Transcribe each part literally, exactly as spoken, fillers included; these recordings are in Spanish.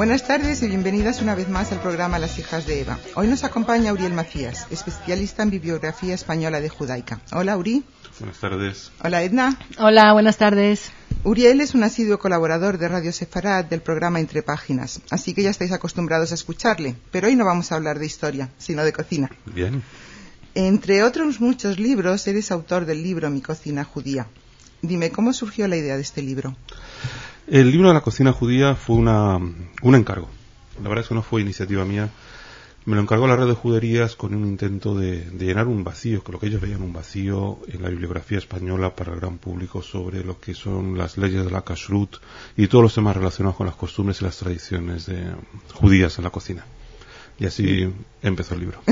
Buenas tardes y bienvenidas una vez más al programa Las hijas de Eva. Hoy nos acompaña Uriel Macías, especialista en bibliografía española de judaica. Hola, Uri. Buenas tardes. Hola, Edna. Hola, buenas tardes. Uriel es un asiduo colaborador de Radio Sefarad del programa Entre Páginas, así que ya estáis acostumbrados a escucharle. Pero hoy no vamos a hablar de historia, sino de cocina. Bien. Entre otros muchos libros, eres autor del libro Mi cocina judía. Dime, ¿cómo surgió la idea de este libro? El libro de la cocina judía fue una, un encargo. La verdad es que no fue iniciativa mía. Me lo encargó la red de juderías con un intento de, de llenar un vacío, que lo que ellos veían un vacío en la bibliografía española para el gran público sobre lo que son las leyes de la kashrut y todos los temas relacionados con las costumbres y las tradiciones de, judías en la cocina. Y así empezó el libro.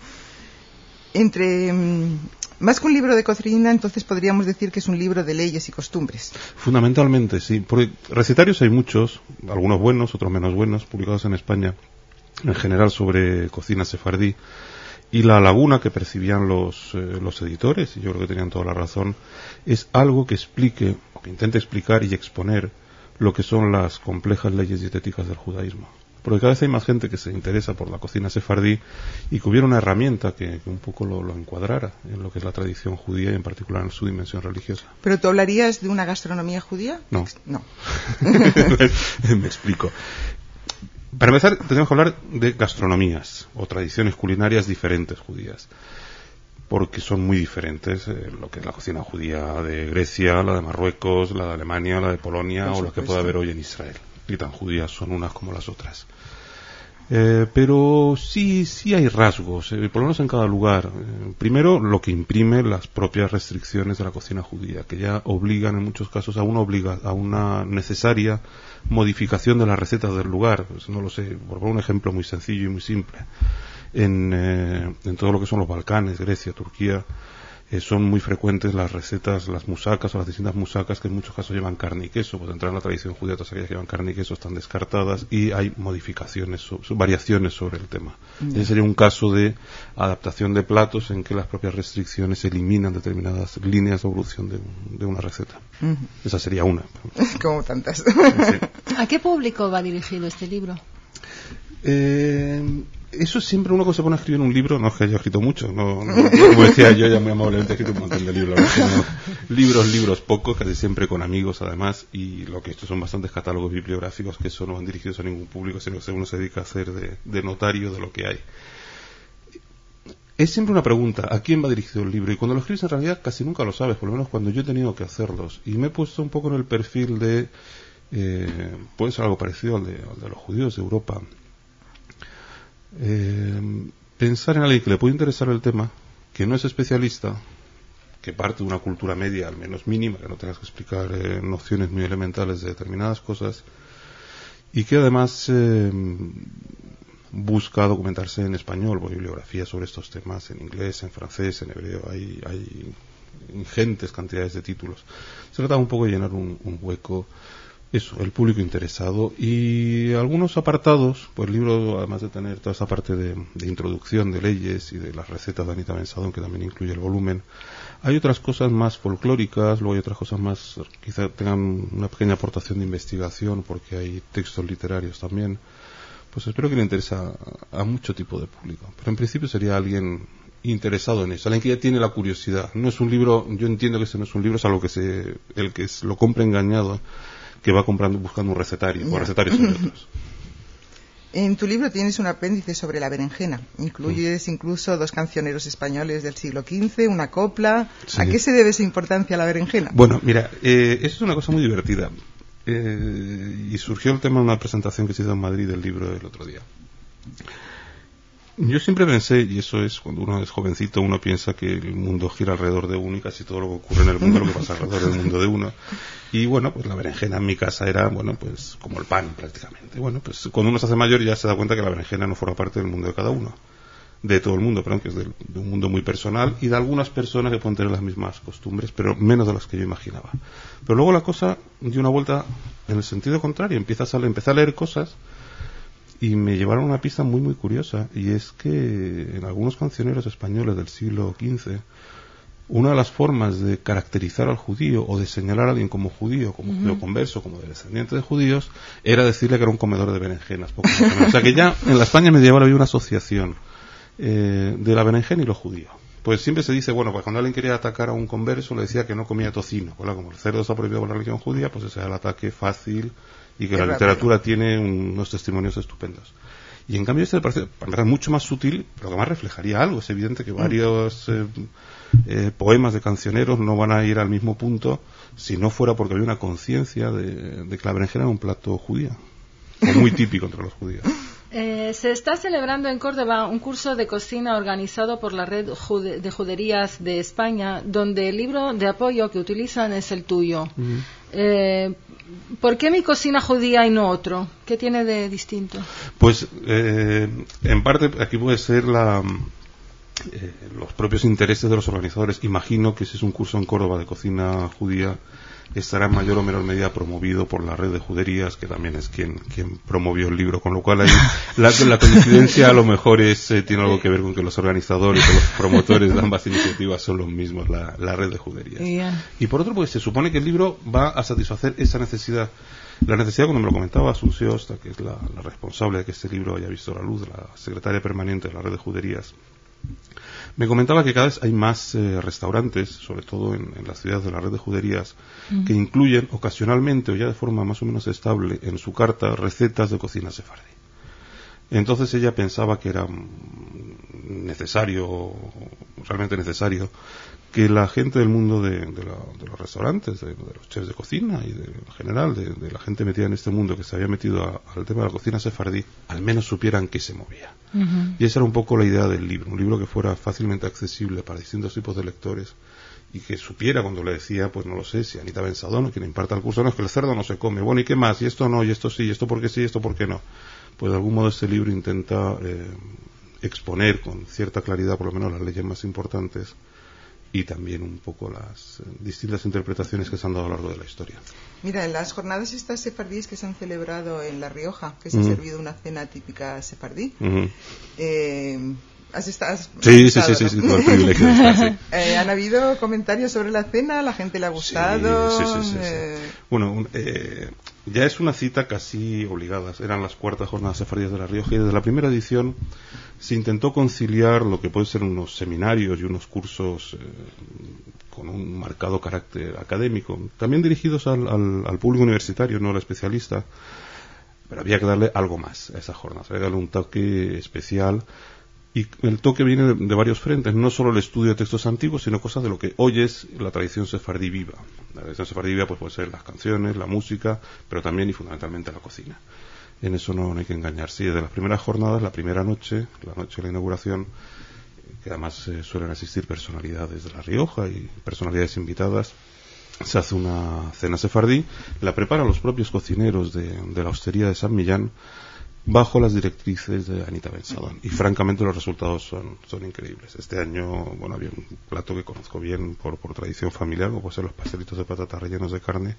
Entre más que un libro de cocina, entonces podríamos decir que es un libro de leyes y costumbres. Fundamentalmente, sí. Porque recetarios hay muchos, algunos buenos, otros menos buenos, publicados en España, en general sobre cocina sefardí. Y la laguna que percibían los, eh, los editores, y yo creo que tenían toda la razón, es algo que explique, o que intente explicar y exponer lo que son las complejas leyes dietéticas del judaísmo. Porque cada vez hay más gente que se interesa por la cocina sefardí y que hubiera una herramienta que, que un poco lo, lo encuadrara en lo que es la tradición judía y en particular en su dimensión religiosa. ¿Pero tú hablarías de una gastronomía judía? No. No. Me explico. Para empezar, tenemos que hablar de gastronomías o tradiciones culinarias diferentes judías, porque son muy diferentes eh, lo que es la cocina judía de Grecia, la de Marruecos, la de Alemania, la de Polonia o la que puede haber hoy en Israel. Y tan judías son unas como las otras. Eh, pero sí, sí hay rasgos, eh, por lo menos en cada lugar. Eh, primero, lo que imprime las propias restricciones de la cocina judía, que ya obligan en muchos casos a una, obliga, a una necesaria modificación de las recetas del lugar. Pues no lo sé, por poner un ejemplo muy sencillo y muy simple. En, eh, en todo lo que son los Balcanes, Grecia, Turquía, eh, son muy frecuentes las recetas, las musacas o las distintas musacas que en muchos casos llevan carne y queso. Pues entrar en la tradición judía, todas aquellas que llevan carne y queso están descartadas y hay modificaciones, so, so, variaciones sobre el tema. Mm. Ese sería un caso de adaptación de platos en que las propias restricciones eliminan determinadas líneas de evolución de, de una receta. Mm. Esa sería una. Como tantas. Sí. ¿A qué público va dirigido este libro? Eh... Eso es siempre uno que se pone a escribir un libro, no es que haya escrito mucho, no, no, como decía yo, ya muy amablemente he escrito un montón de libros, no, libros, libros pocos, casi siempre con amigos además, y lo que estos son bastantes catálogos bibliográficos que eso no van dirigidos a ningún público, sino que uno se dedica a hacer de, de notario de lo que hay. Es siempre una pregunta, ¿a quién va dirigido el libro? Y cuando lo escribes en realidad casi nunca lo sabes, por lo menos cuando yo he tenido que hacerlos, y me he puesto un poco en el perfil de, eh, puede ser algo parecido al de, al de los judíos de Europa. Eh, pensar en alguien que le puede interesar el tema, que no es especialista, que parte de una cultura media al menos mínima, que no tengas que explicar eh, nociones muy elementales de determinadas cosas, y que además eh, busca documentarse en español, o bibliografía sobre estos temas en inglés, en francés, en hebreo, hay, hay ingentes cantidades de títulos. Se trata un poco de llenar un, un hueco. Eso, el público interesado y algunos apartados, pues el libro, además de tener toda esa parte de, de introducción de leyes y de las recetas de Anita Bensadón, que también incluye el volumen, hay otras cosas más folclóricas, luego hay otras cosas más, quizá tengan una pequeña aportación de investigación, porque hay textos literarios también. Pues espero que le interese a, a mucho tipo de público, pero en principio sería alguien interesado en eso, alguien que ya tiene la curiosidad. No es un libro, yo entiendo que ese no es un libro, es algo que se, el que es, lo compra engañado, que va comprando buscando un recetario, o recetarios sobre otros. En tu libro tienes un apéndice sobre la berenjena. Incluyes mm. incluso dos cancioneros españoles del siglo quince, una copla. Sí. ¿A qué se debe esa importancia a la berenjena? Bueno, mira, eh, eso es una cosa muy divertida. Eh, y surgió el tema en una presentación que se hizo en Madrid del libro el otro día. Yo siempre pensé, y eso es cuando uno es jovencito, uno piensa que el mundo gira alrededor de uno y casi todo lo que ocurre en el mundo lo que pasa alrededor del mundo de uno. Y bueno, pues la berenjena en mi casa era, bueno, pues como el pan prácticamente. Bueno, pues cuando uno se hace mayor ya se da cuenta que la berenjena no forma parte del mundo de cada uno, de todo el mundo, perdón, que es de, de un mundo muy personal y de algunas personas que pueden tener las mismas costumbres, pero menos de las que yo imaginaba. Pero luego la cosa dio una vuelta en el sentido contrario, empiezas a, empecé a leer cosas y me llevaron a una pista muy muy curiosa, y es que en algunos cancioneros españoles del siglo quince una de las formas de caracterizar al judío o de señalar a alguien como judío, como judío Uh-huh. converso, como de descendiente de judíos, era decirle que era un comedor de berenjenas. Poco menos. O sea que ya en la España medieval había una asociación eh, de la berenjena y lo judío. Pues siempre se dice, bueno, pues cuando alguien quería atacar a un converso le decía que no comía tocino. Pues, como el cerdo está prohibido por la religión judía, pues ese era el ataque fácil y que Qué la rápido. literatura tiene unos testimonios estupendos. Y en cambio este me parece, para empezar, mucho más sutil, pero que más reflejaría algo. Es evidente que varios eh, eh, poemas de cancioneros no van a ir al mismo punto si no fuera porque había una conciencia de, de que la berenjena era un plato judío, o muy típico entre los judíos. Eh, se está celebrando en Córdoba un curso de cocina organizado por la Red Jude- de Juderías de España, donde el libro de apoyo que utilizan es el tuyo. Uh-huh. Eh, ¿Por qué mi cocina judía y no otro? ¿Qué tiene de distinto? Pues eh, en parte aquí puede ser la, eh, los propios intereses de los organizadores. Imagino que si es un curso en Córdoba de cocina judía estará en mayor o menor medida promovido por la Red de Juderías, que también es quien quien promovió el libro, con lo cual ahí la, la coincidencia a lo mejor es eh, tiene algo que ver con que los organizadores o los promotores de ambas iniciativas son los mismos, la, la Red de Juderías. Yeah. Y por otro, pues se supone que el libro va a satisfacer esa necesidad. La necesidad, cuando me lo comentaba Asunción Osta, que es la, la responsable de que este libro haya visto la luz, la secretaria permanente de la Red de Juderías, me comentaba que cada vez hay más eh, restaurantes, sobre todo en, en las ciudades de la Red de Juderías, mm. que incluyen ocasionalmente o ya de forma más o menos estable en su carta recetas de cocina sefardí. Entonces ella pensaba que era necesario, realmente necesario, que la gente del mundo de, de, la, de los restaurantes, de, de los chefs de cocina y de, en general, de, de la gente metida en este mundo que se había metido a, al tema de la cocina sefardí, al menos supieran qué se movía. Uh-huh. Y esa era un poco la idea del libro, un libro que fuera fácilmente accesible para distintos tipos de lectores y que supiera cuando le decía, pues no lo sé, si Anita Bensadón, quien imparta el curso, no, es que el cerdo no se come, bueno, ¿y qué más? Y esto no, y esto sí, y esto por qué sí, y esto por qué no. Pues de algún modo este libro intenta eh, exponer con cierta claridad por lo menos las leyes más importantes y también un poco las eh, distintas interpretaciones que se han dado a lo largo de la historia. Mira, en las jornadas estas sefardíes que se han celebrado en La Rioja, que se uh-huh. ha servido una cena típica sefardí, uh-huh. eh, ¿has estado? Has sí, estado, sí, sí, ¿no? sí, sí, todo el privilegio de estar, sí. eh, ¿Han habido comentarios sobre la cena? ¿La gente le ha gustado? Sí, sí, sí, sí, eh... sí. Bueno, un, eh, ya es una cita casi obligada. Eran las cuartas jornadas sefardíes de La Rioja y desde la primera edición se intentó conciliar lo que pueden ser unos seminarios y unos cursos eh, con un marcado carácter académico, también dirigidos al, al, al público universitario, no al especialista, pero había que darle algo más a esas jornadas, había que darle un toque especial. Y el toque viene de, de varios frentes, no solo el estudio de textos antiguos, sino cosas de lo que hoy es la tradición sefardí viva. La tradición sefardí viva pues, puede ser las canciones, la música, pero también y fundamentalmente la cocina. En eso no, no hay que engañarse. Sí, desde las primeras jornadas, la primera noche, la noche de la inauguración, que además eh, suelen asistir personalidades de La Rioja y personalidades invitadas, se hace una cena sefardí, la preparan los propios cocineros de, de la hostería de San Millán, bajo las directrices de Anita Bensadón. Y francamente los resultados son, son increíbles. Este año, bueno, había un plato que conozco bien por, por tradición familiar, como puede ser los pastelitos de patata rellenos de carne.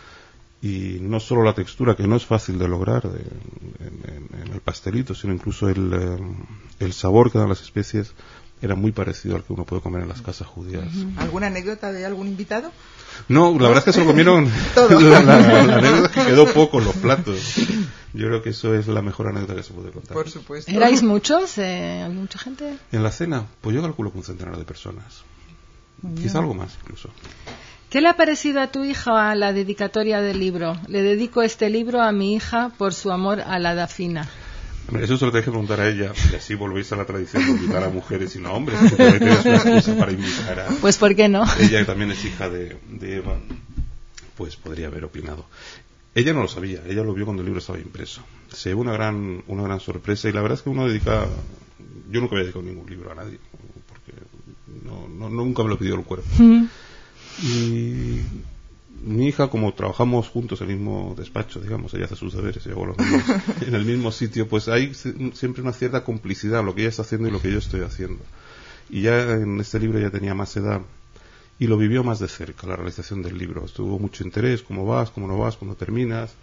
Y no solo la textura, que no es fácil de lograr de, en, en, en el pastelito, sino incluso el, eh, el sabor que dan las especies era muy parecido al que uno puede comer en las casas judías. ¿Alguna anécdota de algún invitado? No, la verdad es que se lo comieron. Todo. La, la, la, la anécdota es que quedó poco en los platos. Yo creo que eso es la mejor anécdota que se puede contar. Por supuesto. ¿Erais muchos? Eh, ¿Mucha gente? En la cena, pues yo calculo que un centenar de personas. Bien. Quizá algo más incluso. ¿Qué le ha parecido a tu hija la dedicatoria del libro? Le dedico este libro a mi hija por su amor a la dafina. Eso se lo tenés que preguntar a ella, y así volvéis a la tradición de invitar a mujeres y no a hombres, que también tienes una excusa para invitar a... Pues ¿por qué no? Ella, que también es hija de, de Eva, pues podría haber opinado. Ella no lo sabía, ella lo vio cuando el libro estaba impreso. Se llevó una gran, una gran sorpresa, y la verdad es que uno dedica... Yo nunca había dedicado ningún libro a nadie, porque no, no, nunca me lo pidió el cuerpo. Mm. Y... mi hija, como trabajamos juntos en el mismo despacho, digamos, ella hace sus deberes, yo hago los mismos, en el mismo sitio, pues hay siempre una cierta complicidad, lo que ella está haciendo y lo que yo estoy haciendo. Y ya en este libro ya tenía más edad y lo vivió más de cerca, la realización del libro. Tuvo mucho interés, cómo vas, cómo no vas, cómo terminas.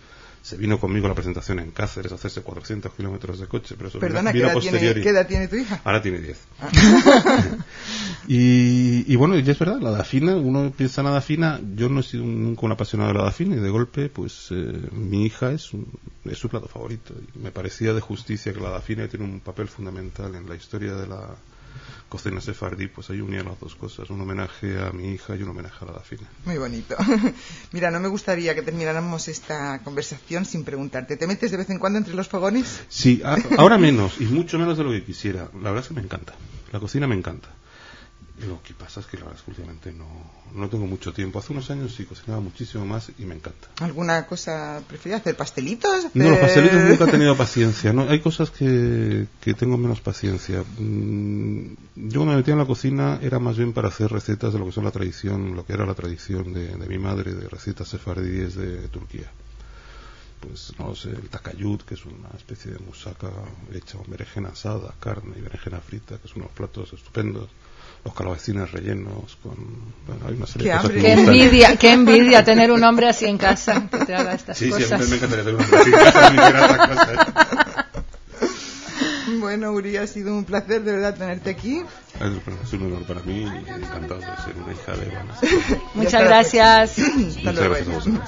Se vino conmigo a la presentación en Cáceres a hacerse cuatrocientos kilómetros de coche, pero eso Perdona, vino, ¿qué, vino edad tiene, ¿qué edad tiene tu hija? Ahora tiene diez. Ah. y, y bueno, ya es verdad, la Dafina, uno piensa en la Dafina, yo no he sido nunca un apasionado de la Dafina y de golpe, pues eh, mi hija es, un, es su plato favorito. Y me parecía de justicia que la Dafina tiene un papel fundamental en la historia de la cocina sefardí, pues ahí unían las dos cosas, un homenaje a mi hija y un homenaje a la Dafina. Muy bonito. Mira, no me gustaría que termináramos esta conversación sin preguntarte, ¿te metes de vez en cuando entre los fogones? Sí, a, ahora menos, y mucho menos de lo que quisiera. La verdad es que me encanta, la cocina me encanta. Lo que pasa es que la verdad es que últimamente no, no tengo mucho tiempo. Hace unos años sí cocinaba muchísimo más y me encanta. ¿Alguna cosa preferida? ¿Hacer pastelitos? ¿Hacer... No, los pastelitos nunca he tenido paciencia. No, hay cosas que, que tengo menos paciencia. Mm, yo cuando me metía en la cocina era más bien para hacer recetas de lo que son la tradición, lo que era la tradición de, de mi madre, de recetas sefardíes de Turquía. Pues no sé, el takayut, que es una especie de musaca hecha con berenjena asada, carne y berenjena frita, que son unos platos estupendos. Los calabacines rellenos con... Bueno, hay una serie qué de cosas hambre. que qué me gustan. envidia, qué envidia tener un hombre así en casa que te haga estas sí, cosas. Sí, a mí me encantaría tener un hombre así en casa, ni siquiera estas cosas. Bueno, Uri, ha sido un placer de verdad tenerte aquí. Es un honor para mí y encantado de ser una hija de Ivana. Muchas gracias. Muchas gracias a vosotros.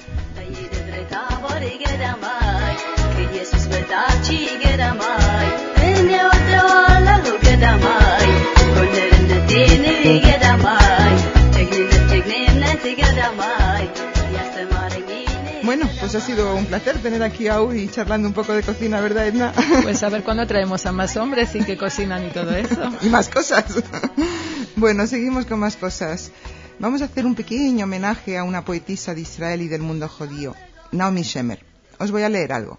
Bueno, pues ha sido un placer tener aquí a Uri charlando un poco de cocina, ¿verdad, Edna? Pues a ver cuándo traemos a más hombres y que cocinan y todo eso. Y más cosas. Bueno, seguimos con más cosas. Vamos a hacer un pequeño homenaje a una poetisa de Israel y del mundo judío, Naomi Shemer. Os voy a leer algo.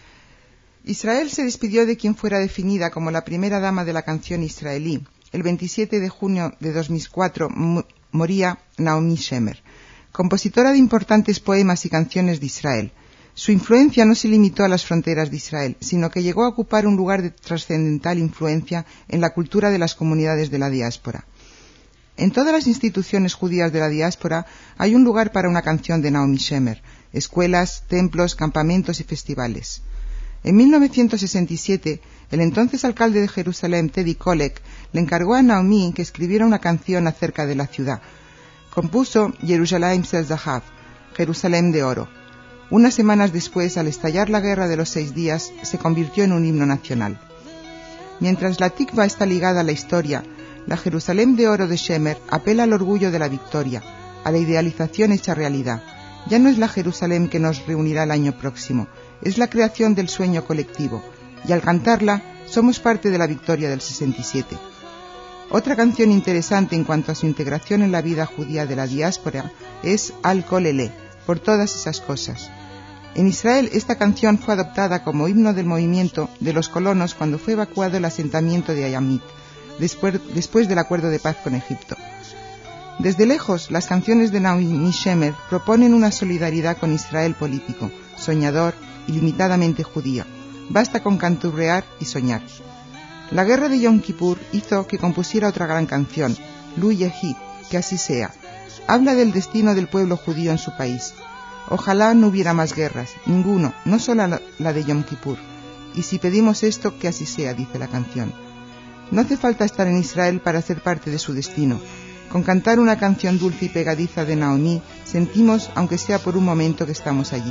Israel se despidió de quien fuera definida como la primera dama de la canción israelí. El veintisiete de junio de dos mil cuatro moría Naomi Shemer, compositora de importantes poemas y canciones de Israel. Su influencia no se limitó a las fronteras de Israel, sino que llegó a ocupar un lugar de trascendental influencia en la cultura de las comunidades de la diáspora. En todas las instituciones judías de la diáspora hay un lugar para una canción de Naomi Shemer, escuelas, templos, campamentos y festivales. En mil novecientos sesenta y siete, el entonces alcalde de Jerusalén, Teddy Kollek, le encargó a Naomi que escribiera una canción acerca de la ciudad. Compuso Yerushalayim Shel Zahav, Jerusalén de oro. Unas semanas después, al estallar la guerra de los seis días, se convirtió en un himno nacional. Mientras la Tikva está ligada a la historia, la Jerusalén de oro de Shemer apela al orgullo de la victoria, a la idealización hecha realidad. Ya no es la Jerusalén que nos reunirá el año próximo, es la creación del sueño colectivo, y al cantarla somos parte de la victoria del sesenta y siete. Otra canción interesante en cuanto a su integración en la vida judía de la diáspora es Al Kolele, por todas esas cosas. En Israel esta canción fue adoptada como himno del movimiento de los colonos cuando fue evacuado el asentamiento de Ayamit, después, después del acuerdo de paz con Egipto. Desde lejos, las canciones de Naomi Shemer proponen una solidaridad con Israel político, soñador, ilimitadamente judío. Basta con canturrear y soñar. La guerra de Yom Kippur hizo que compusiera otra gran canción, Lu Yehi, que así sea. Habla del destino del pueblo judío en su país. Ojalá no hubiera más guerras, ninguno, no solo la, la de Yom Kippur. Y si pedimos esto, que así sea, dice la canción. No hace falta estar en Israel para ser parte de su destino. Con cantar una canción dulce y pegadiza de Naomi, sentimos, aunque sea por un momento, que estamos allí.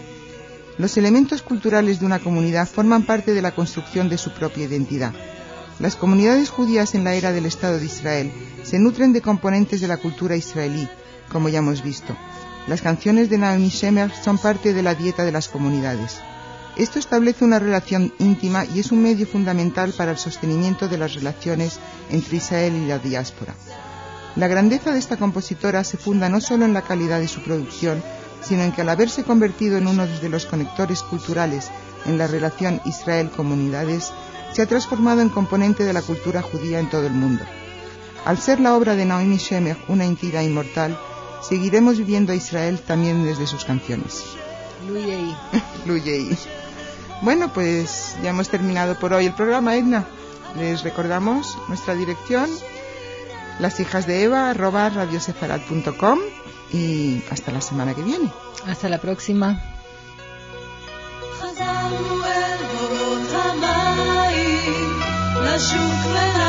Los elementos culturales de una comunidad forman parte de la construcción de su propia identidad. Las comunidades judías en la era del Estado de Israel se nutren de componentes de la cultura israelí, como ya hemos visto. Las canciones de Naomi Shemer son parte de la dieta de las comunidades. Esto establece una relación íntima y es un medio fundamental para el sostenimiento de las relaciones entre Israel y la diáspora. La grandeza de esta compositora se funda no solo en la calidad de su producción, sino en que al haberse convertido en uno de los conectores culturales en la relación Israel-comunidades, se ha transformado en componente de la cultura judía en todo el mundo. Al ser la obra de Naomi Shemer una entidad inmortal, seguiremos viviendo a Israel también desde sus canciones. Luyei. Luyei. Bueno, pues ya hemos terminado por hoy el programa, Edna. Les recordamos nuestra dirección, lashijasdeeva arroba radiosefarad punto com, y hasta la semana que viene. Hasta la próxima. נסענו אל בורות המים, לשוק ול...